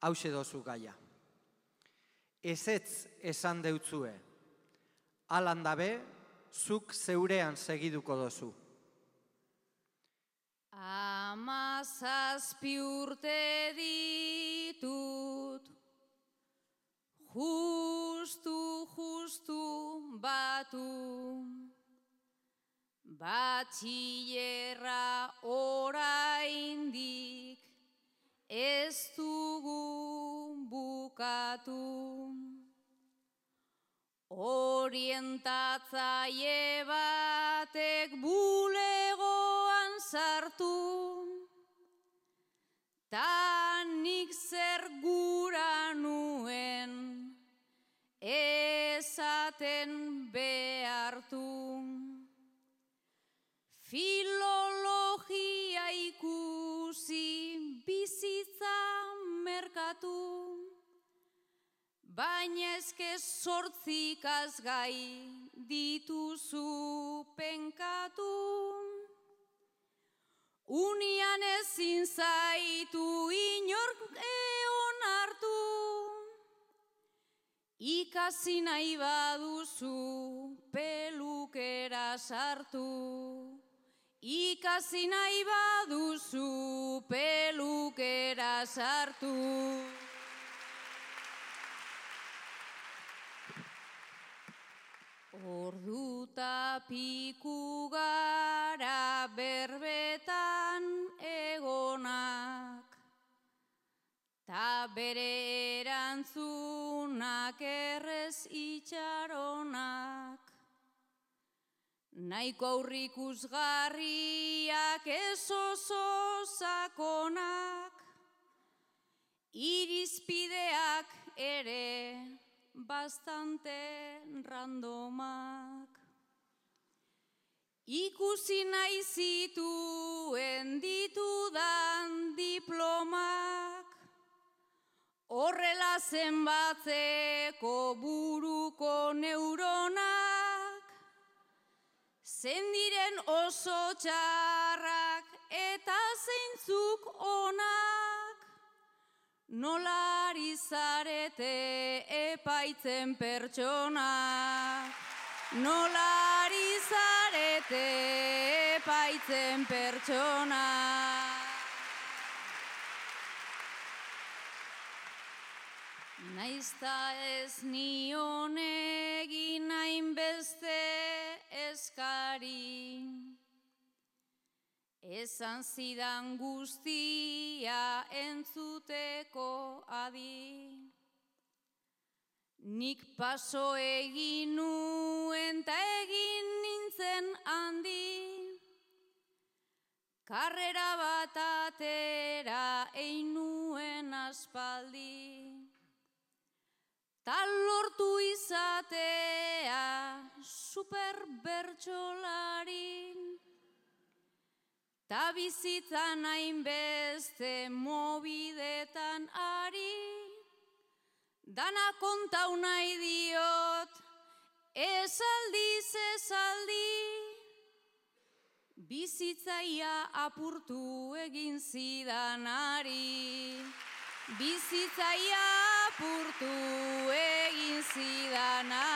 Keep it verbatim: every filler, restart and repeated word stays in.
hause dozu gaia. Ezetz esan deutzue, alan dabe, zuk zeurean segiduko dozu. Amazazpi urte ditut, justu, justu batu, batxillerra oraindik ez dugu bukatu. Orientatzaile batek bulegoan sartu, ta nik zer gura nuen esaten behartu. Filologia ikusi bizitza merkatu, baina eske zortzikaz gai dituzu penkatu. Unian ezin zaitu inork eon hartu, ikasi nahi baduzu pelukera sartu. Ikasi nahi baduzu pelukera sartu. Orduta piku gara berbetan egonak, ta bere erantzunak errez itxaronak. Nahiko aurrikusgarriak ez oso sakonak, irizpideak ere bastante randomak. Ikusi nahi zituen ditudan diplomak, horrela zenbatzeko buruko neuronak, zendiren oso txarrak eta zeintzuk onak, nola ari zarete epaitzen pertsonak, nola ari zarete epaitzen pertsonak. Naizta ez nion egin hainbeste eskari, esan zidan guztia entzuteko adi. Nik paso egin nuen ta egin nintzen handi, karrera bat atera egin nuen aspaldi. Ta lortu izatea superbertsolari, ta bizitzan hainbeste mobidetan ari, dana kontau nahi diot, esaldiz esaldi, bizitzaia apurtu egin zidanari. Bizitzaia apurtu egin zidanari.